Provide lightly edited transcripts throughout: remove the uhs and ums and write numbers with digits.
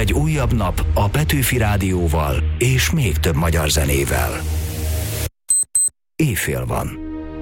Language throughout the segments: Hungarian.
egy újabb nap a Petőfi Rádióval és még több magyar zenével. Éjfél van.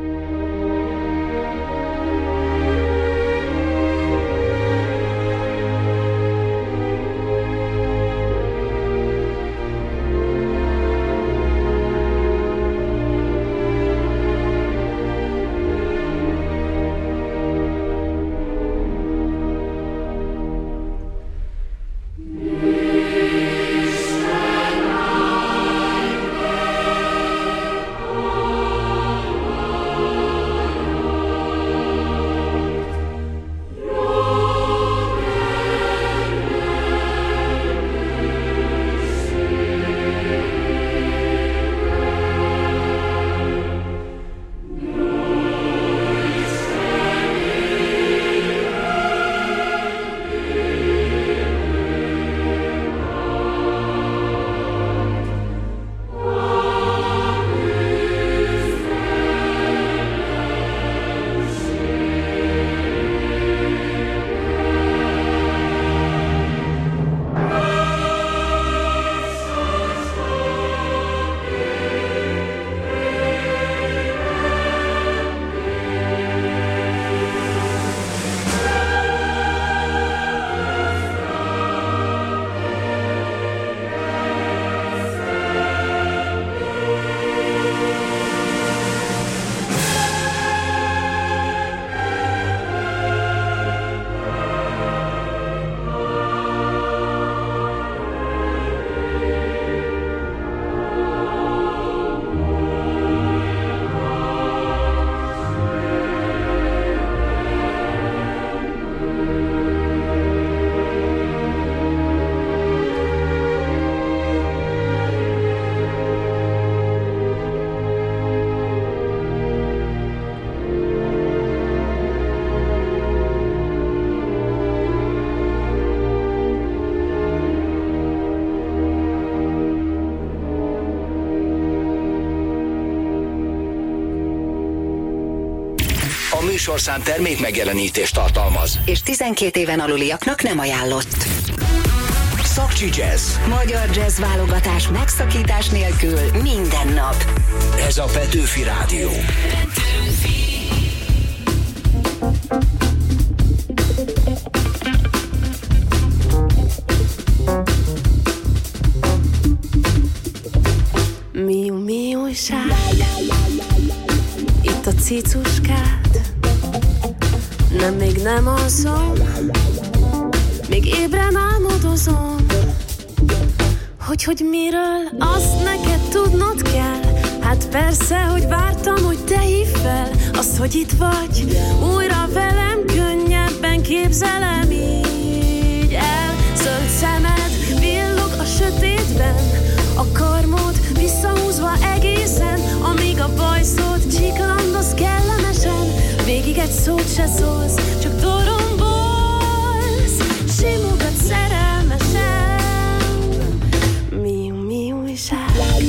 Műsorszám termék megjelenítést tartalmaz. És 12 éven aluliaknak nem ajánlott. Szakcsi Jazz. Magyar jazz válogatás megszakítás nélkül minden nap. Ez a Petőfi Rádió. Mi újság? Itt a cicuskád. Nem, még nem alszom, még ébren álmodozom, hogy miről, azt neked tudnod kell. Hát persze, hogy vártam, hogy te hívd fel. Azt, hogy itt vagy, újra velem könnyebben képzelem így el. Zöld szemed villog a sötétben, a karmod visszahúzva egészen, amíg a bajszód csiklandoz kellemesen. Végig egy szót se szólsz, csak dorombolsz, simogat szerelmesen. Mi újság?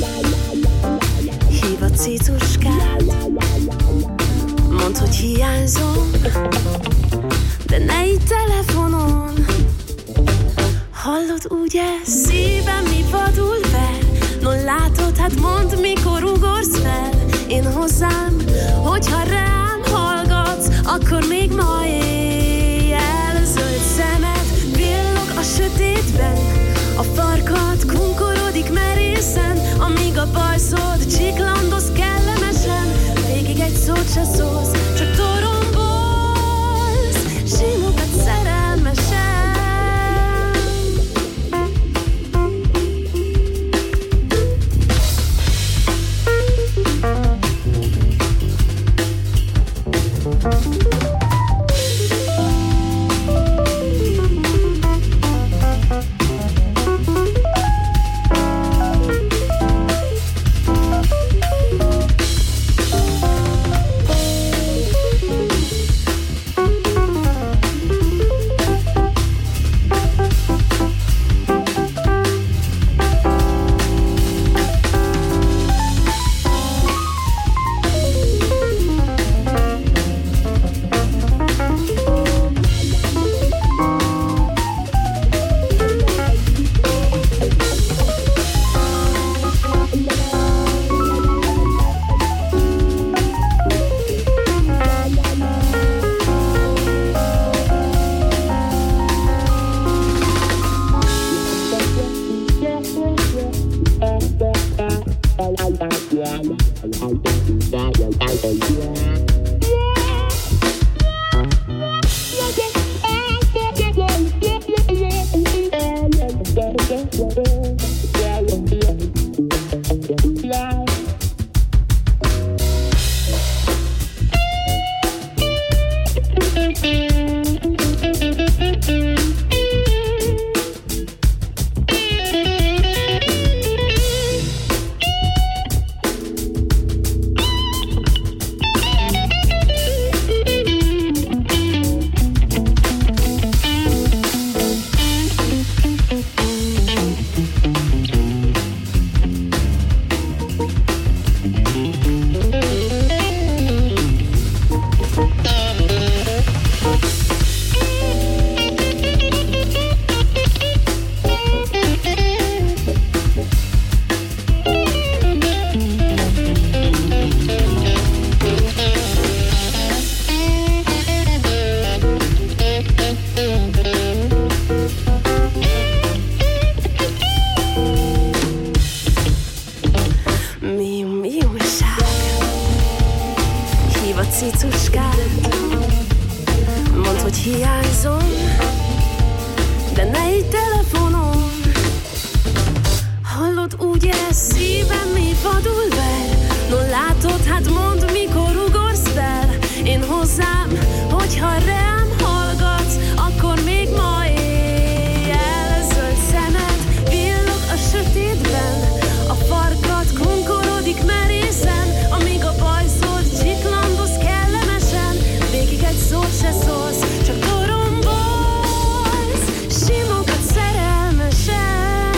Hív a cicuskád, mondd, hogy hiányzom, de ne így telefonon. Hallod, ugye, szívem mi vadul ver. No látod, hát mondd, mikor ugorsz fel. Én hozzám, hogyha rám hallgatsz, akkor még ma éjjel. Zöld szemed villog a sötétben, a farkad kunkorodik merészen, amíg a bajszód csiklandoz kellemesen. Végig egy szót se szólsz, csak dorombolsz, simogat szerelmesen. hiányzom, de ne így telefonon. Hallod, ugye szívem mi vadul ver? No látod, hát mondd, mikor ugorsz fel. Én hozzám, hogyha rám hallgatsz, akkor még ma éjjel. Zöld szemed villog a sötétben, a farkad konkorodik merészen, amíg a bajszod csiklandoz kellemesen. Végig egy szót se szólsz, csak torombolsz, simogat szerelmesen.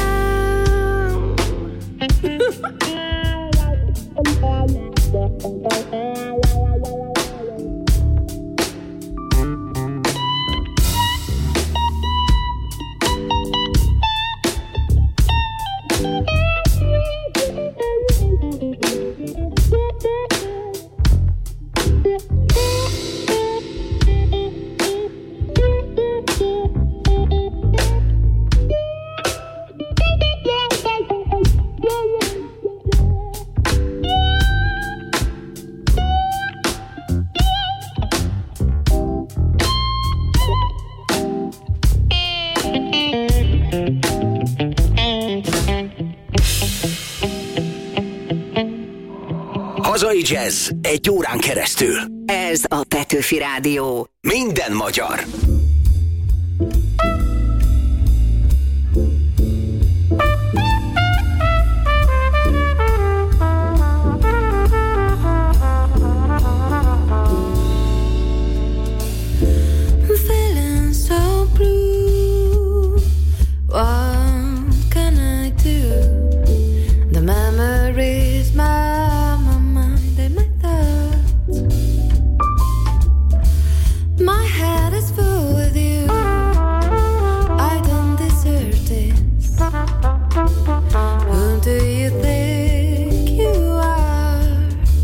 Hazai jazz egy órán keresztül. Ez a Petőfi Rádió. Minden magyar. Feeling so blue. What can I do? The memories, my mind and my thoughts. My head is full with you. I don't deserve this. Who do you think you are?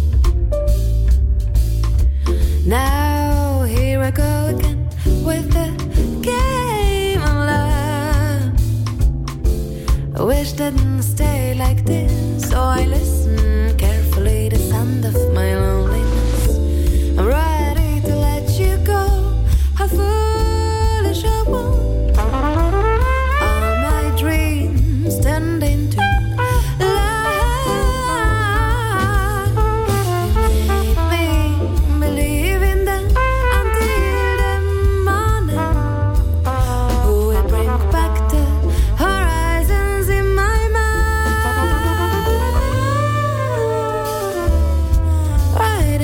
Now here I go again with the game of love. I wish didn't stay like this, so I listen carefully to the sound of my loneliness. I'm ready to let you go. How foolish I was. All my dreams turned into lies. You made me believe in them until the morning. Oh, it brings back the horizons in my mind. Right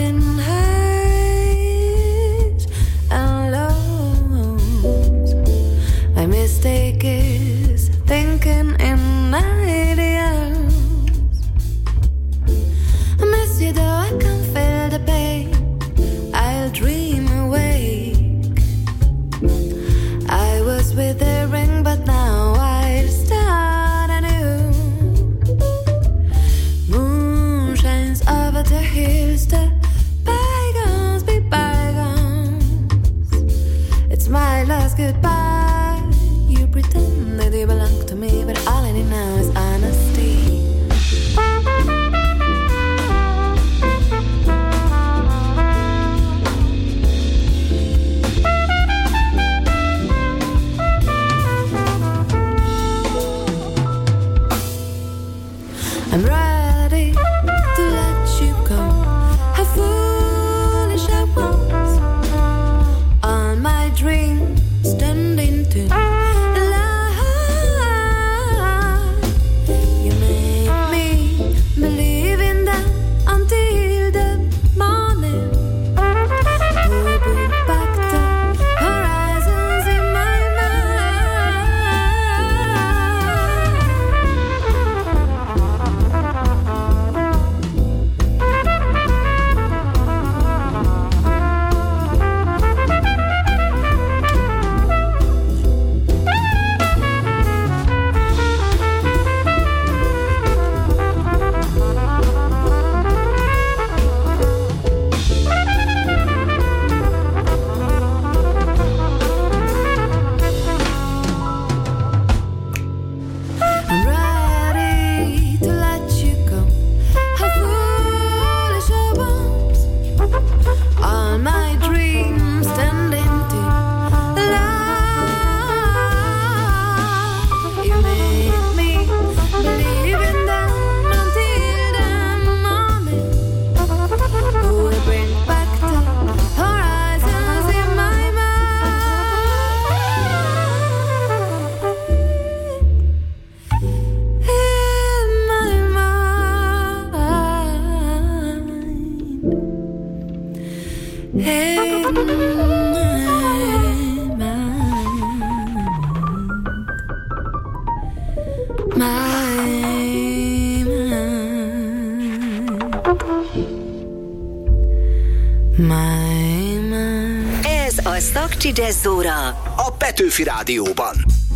Pécsi Jazz-óra a Petőfi Rádióban.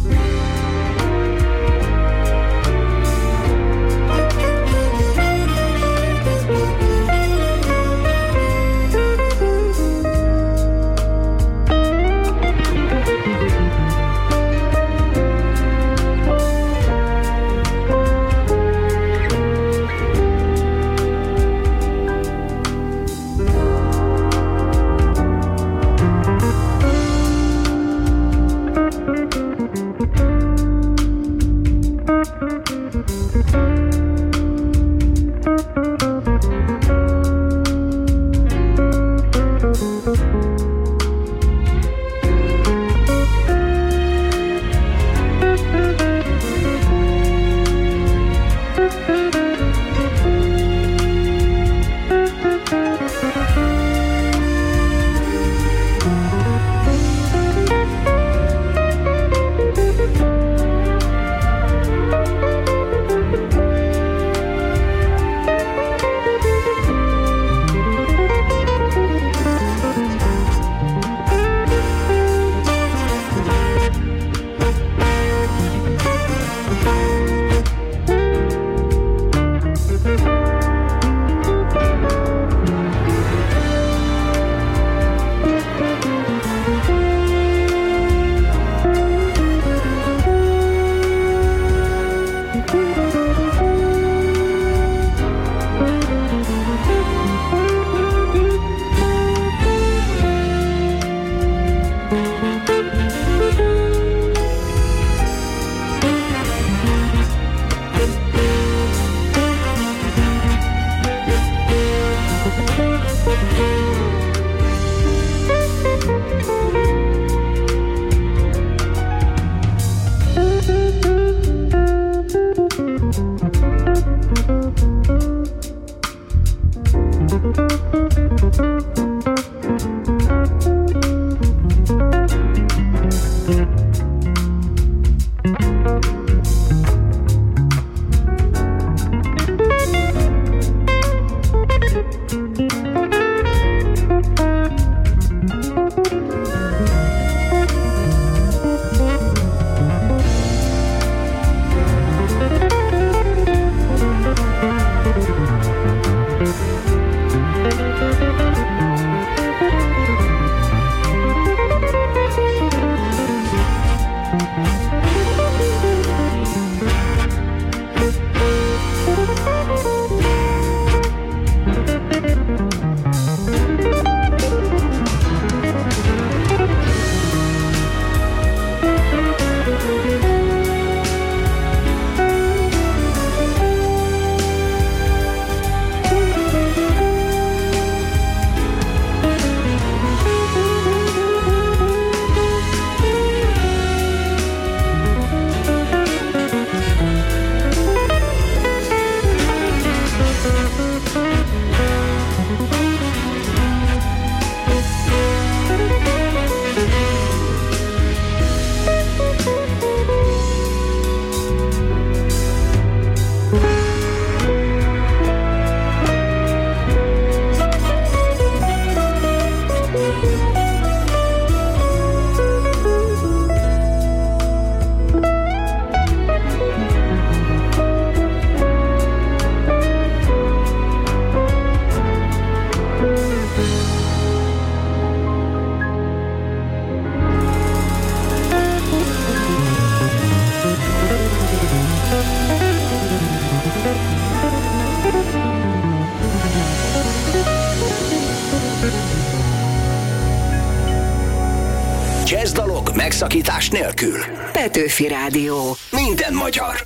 Jazzdalok megszakítás nélkül. Petőfi Rádió. Minden magyar.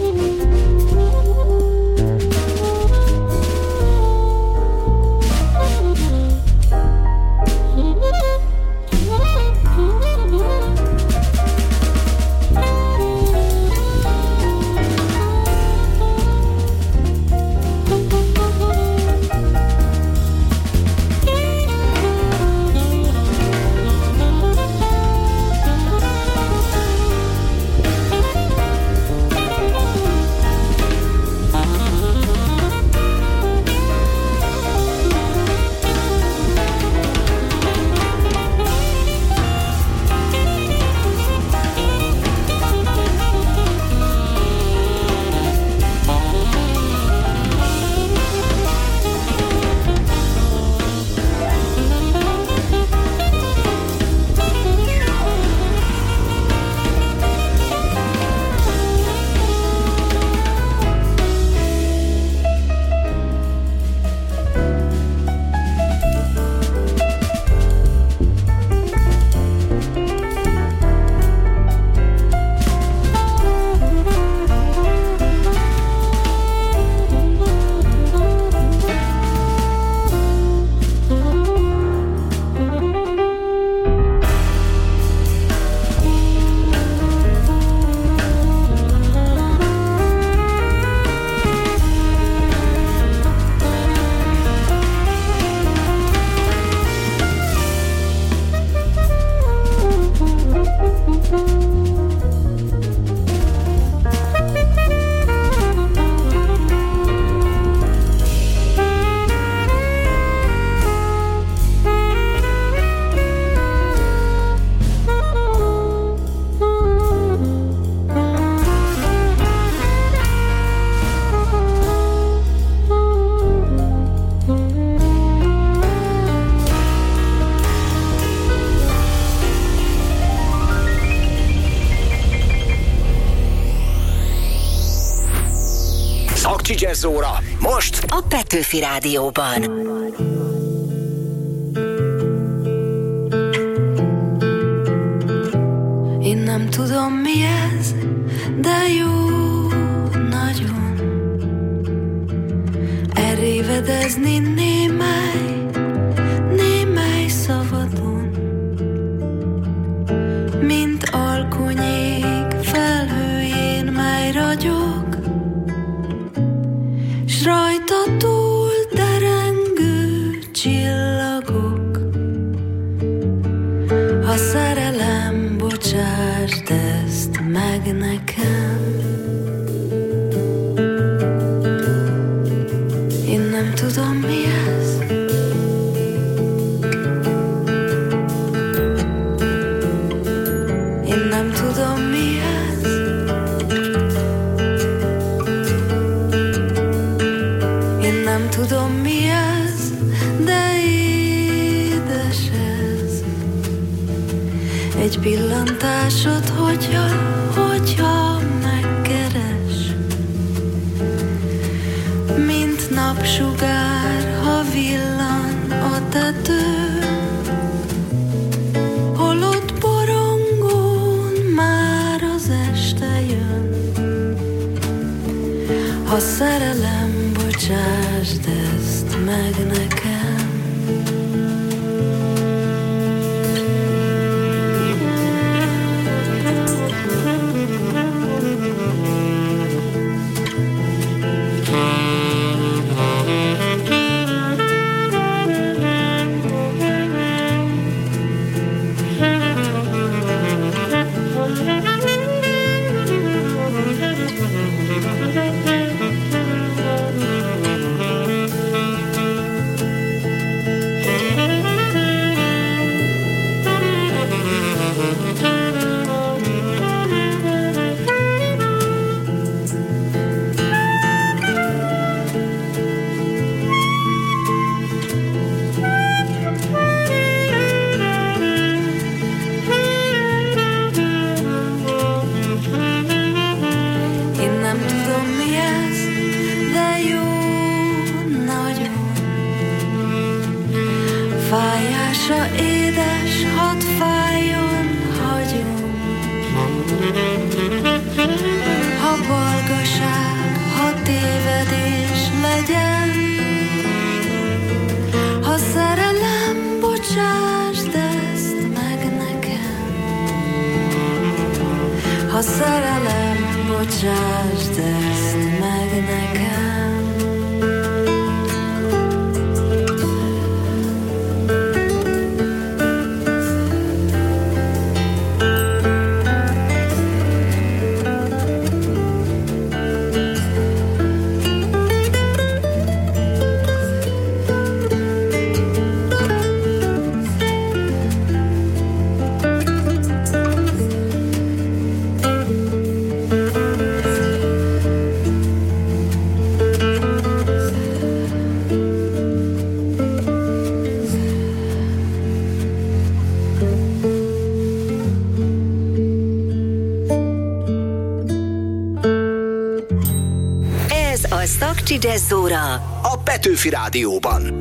Jazz óra most a Petőfi Rádióban. Én nem tudom mi ez, de jó nagyon elrévedezni némely szavadon, mint alkonyék felhőjén, mely ragyog, s rajta túl derengő csillagok. Ha szerelem, bocsásd ezt meg nekem. Én nem tudom mi ez, én nem tudom mi ez, én nem tudom mi ez, de édes ez. Egy pillantásod, hogyha megkeres, mint napsugár, ha villan a tetőn, holott borongón már az este jön. Ha szerelem, bocsásd ezt meg nekem. Fájása édes, hadd fájjon, hagyom. Ha balgaság Ha szerelem, bocsásd ezt meg nekem. Sakcsi Jazzóra a Petőfi Rádióban.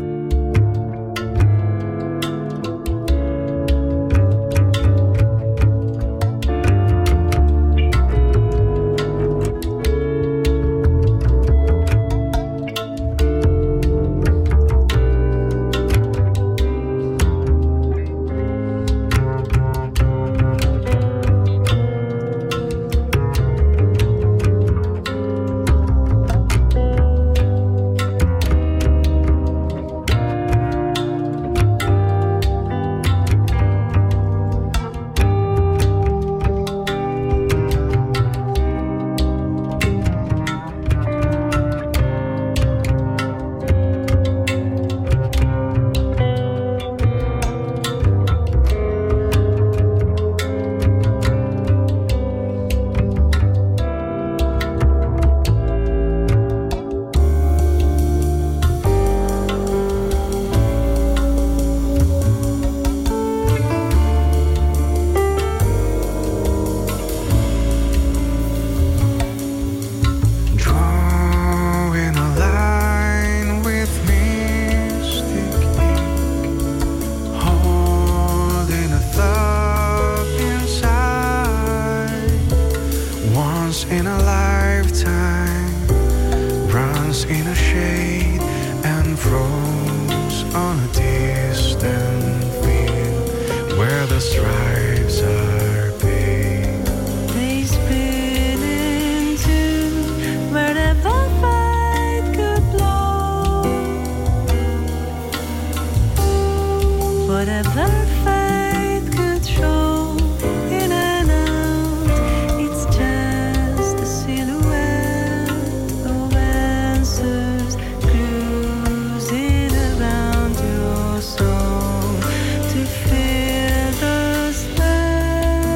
Feel the stars.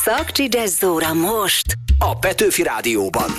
Szakcsi Jazz-óra most a Petőfi Rádióban.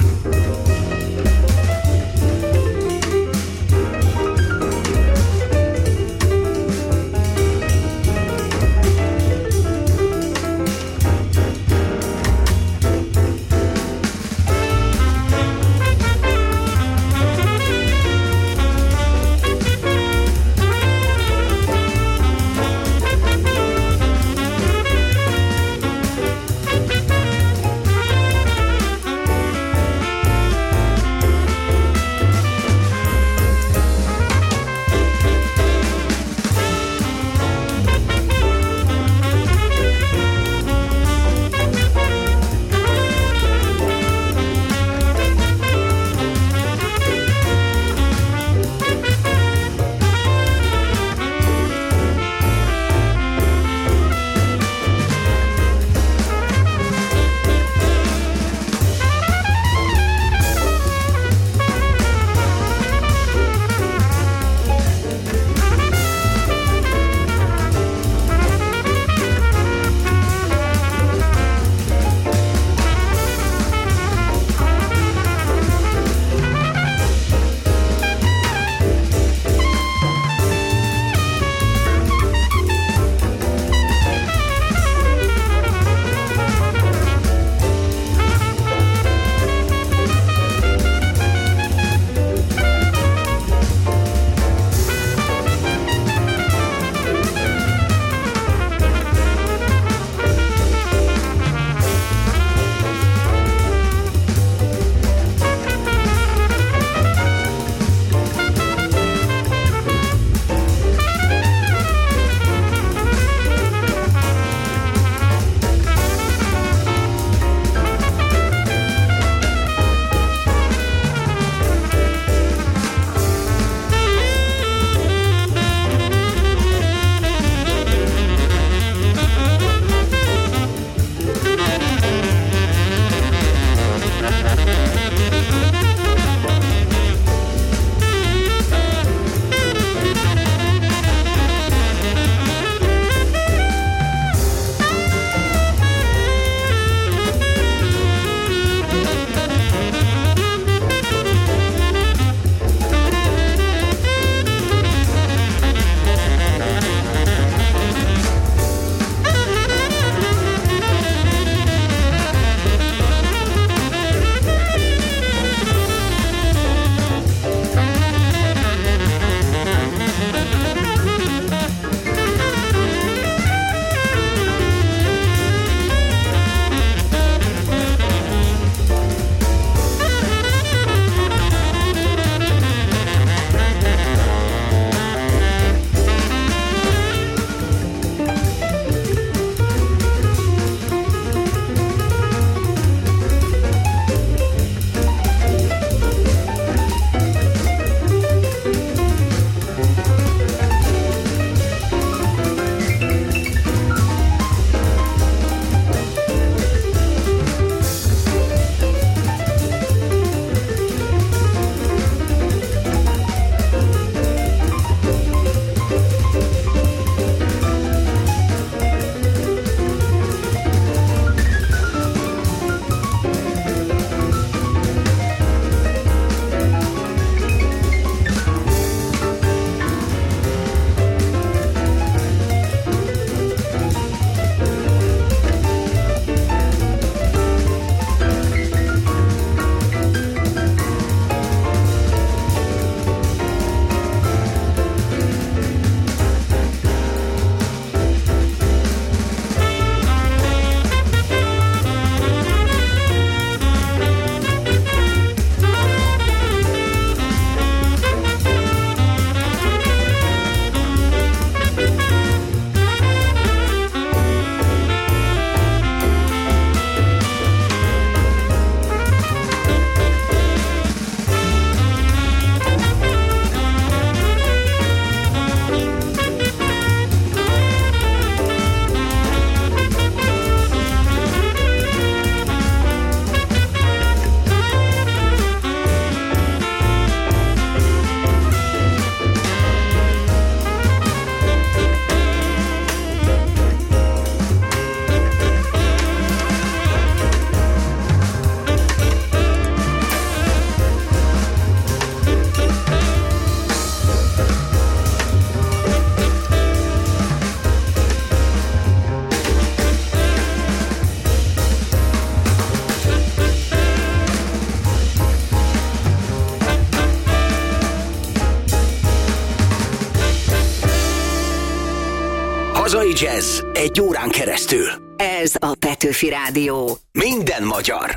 Hazai jazz egy órán keresztül. Ez a Petőfi Rádió. Minden magyar.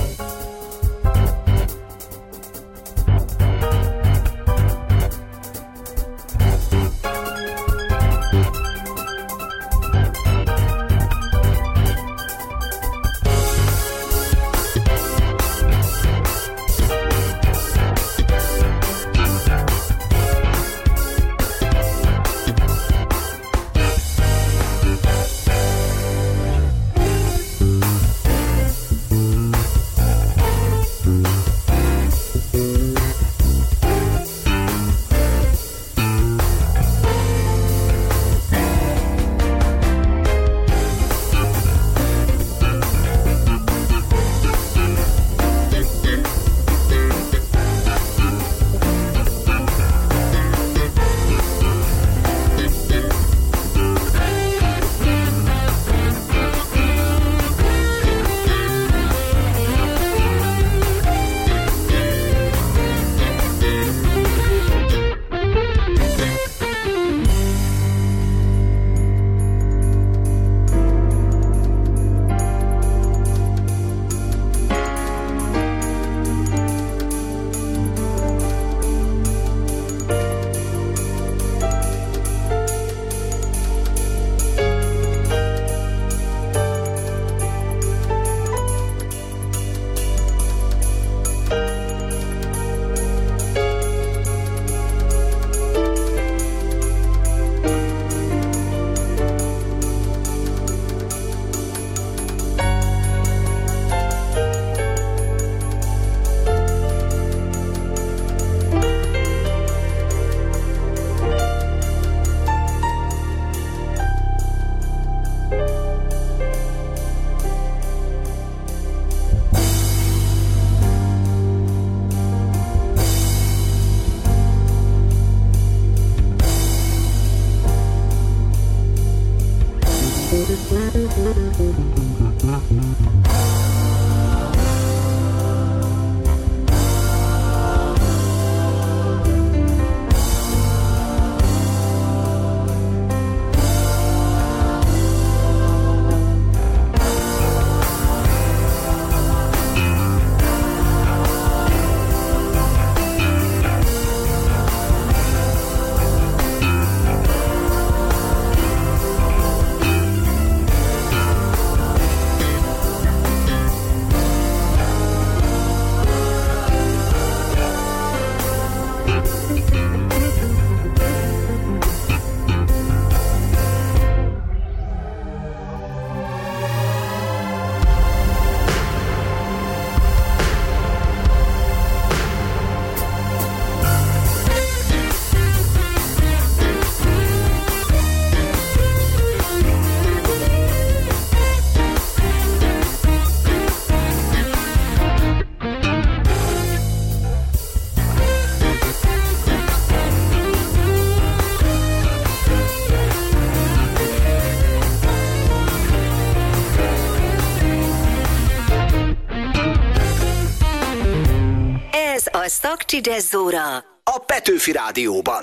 A Szakcsi Jazz Óra a Petőfi Rádióban.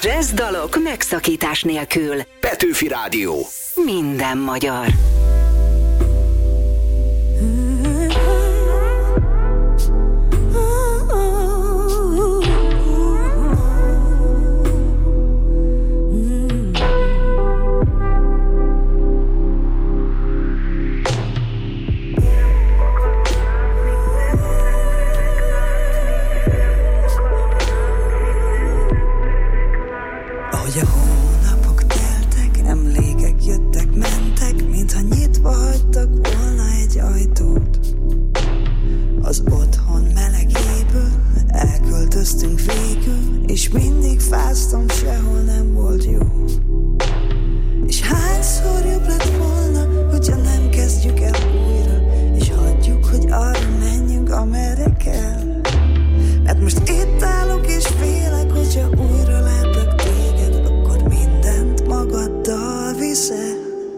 Jazz dalok megszakítás nélkül. Petőfi Rádió. Minden magyar. Ahogy a hónapok teltek, emlékek jöttek, mentek, mintha nyitva hagytak volna egy ajtót. Az otthon melegéből elköltöztünk végül, és mindig fáztam, sehol nem volt jó. És hányszor jobb lett volna, hogyha nem kezdjük el újra, és hagyjuk, hogy arra menjünk, amerre kell. Mert most itt állok és félek, hogyha újra látlak téged, akkor mindent magaddal viszel.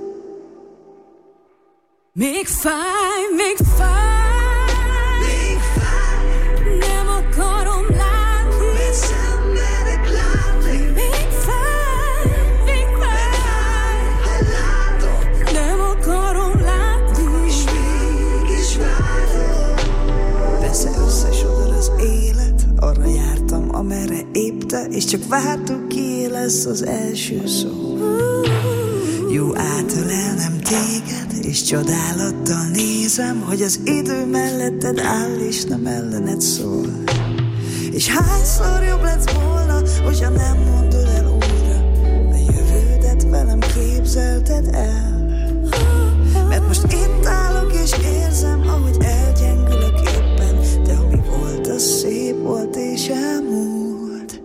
Még fáj, még fáj, még fáj, nem akarom látni, mert szenvedek látni. még fáj, Ha látok, nem akarom látni, és mégis várok. Persze összesodor az élet, arra jártam, amerre épp te, és csak vártuk, ki lesz az első szó. Jó átölelnem téged, és csodálattal nézem, hogy az idő melletted áll, és nem ellened szól. És hányszor jobb lett volna, hogyha nem mondod el újra, a jövődet velem képzelted el. Mert most itt állok és érzem, ahogy elgyengülök éppen, de ami volt, az szép volt és elmúlt.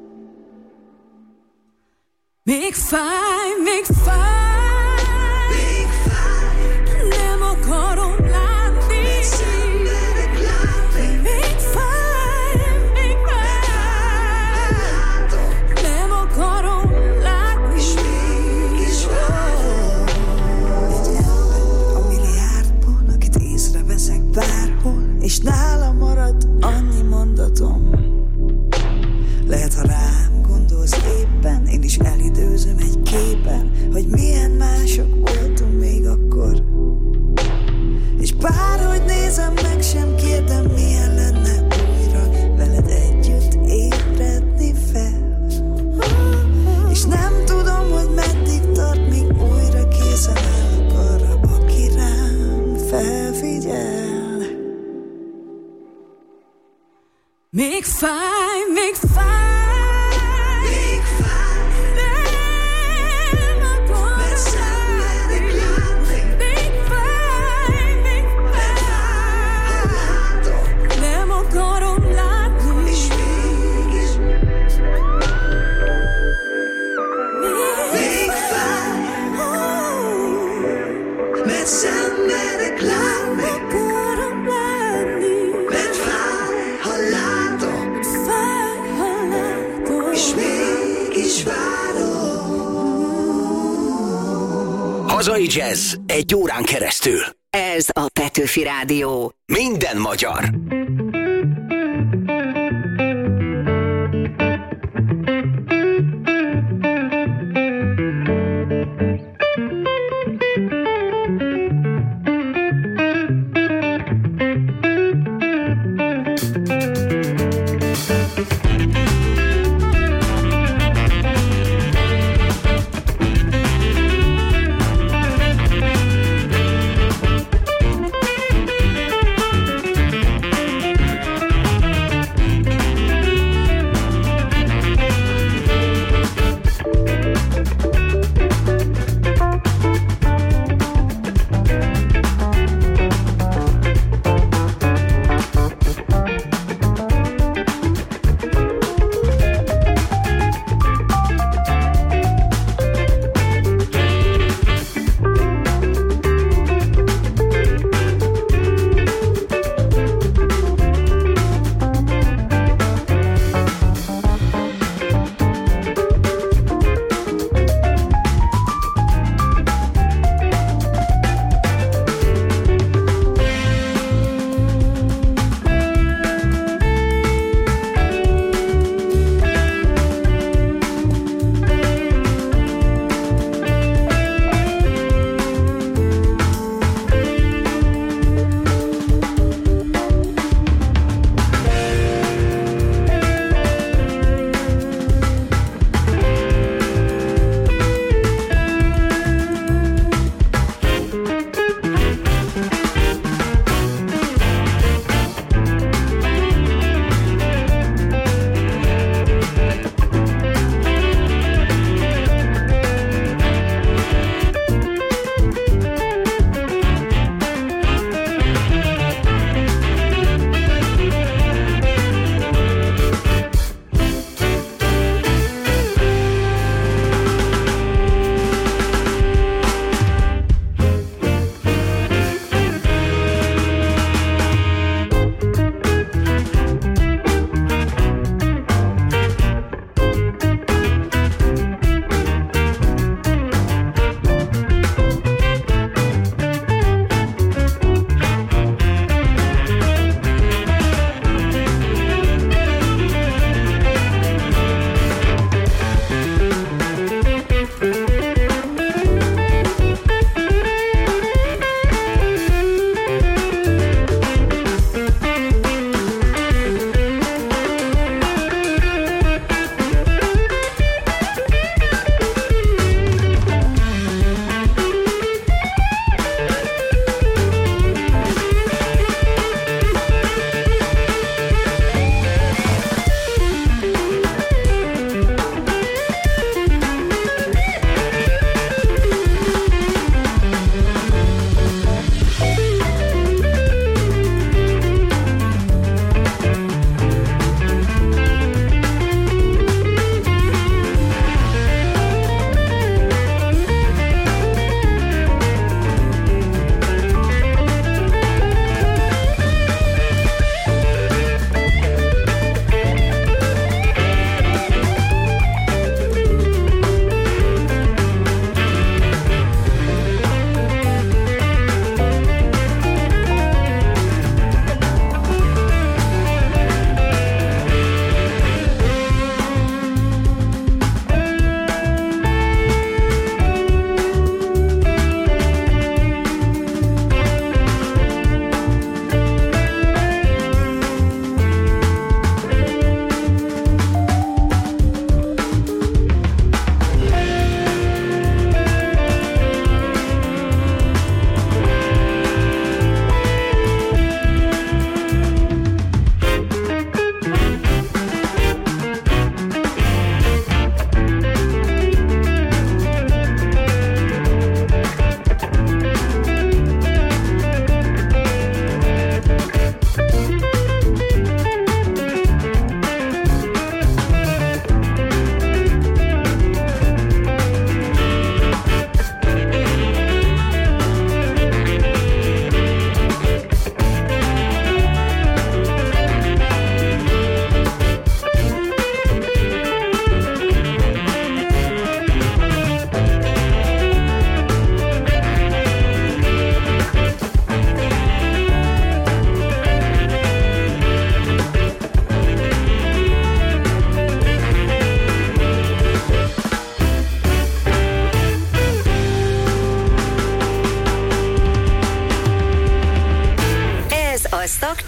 még fáj, még fáj, Még fáj, nem akarom látni, szenvedek látni. még fáj, Látok, nem akarom látni, és mégis várok. Egy ember a milliárdból, akit észreveszek bárhol, és nála marad annyi mondatom. Lehet, ha rám gondolsz éppen, én is elidőzöm egy képen, hogy milyen mások voltunk még akkor. És bárhogy nézem, meg sem kérdem, milyen lenne újra veled együtt ébredni fel. És nem tudom, hogy meddig tart, míg újra készen állok arra, aki rám felfigyel. még fáj, még fáj, Még fáj, nem akarom mert szenvedek látni. még fáj, Ha látok, nem akarom látni, és mégis még fáj, mert szenvedek látni. akarom látni, Mert fáj, ha látok, fáj, ha látom, és mégis várok. Hazai jazz egy órán keresztül. Ez a Petőfi Rádió. Minden magyar.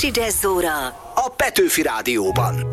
Esti Jazzóra a Petőfi Rádióban.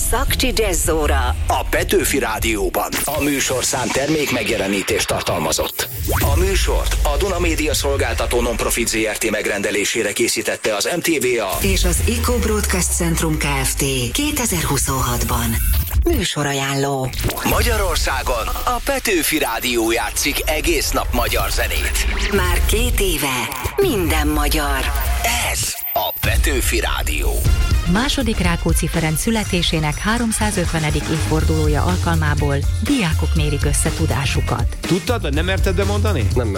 Szakcsi Jazzóra a Petőfi Rádióban. A műsorszám termék megjelenítést tartalmazott. A műsort a Duna Média Szolgáltató Nonprofit Zrt. Megrendelésére készítette az MTVA és az Eco Broadcast Centrum Kft. 2026-ban. Műsorajánló. Magyarországon a Petőfi Rádió játszik egész nap magyar zenét. Már 2 éve minden magyar. Ez a Petőfi Rádió. Második Rákóczi Ferenc születésének 350. évfordulója alkalmából diákok mérik össze tudásukat. Tudtad, vagy nem merted bemondani? Nem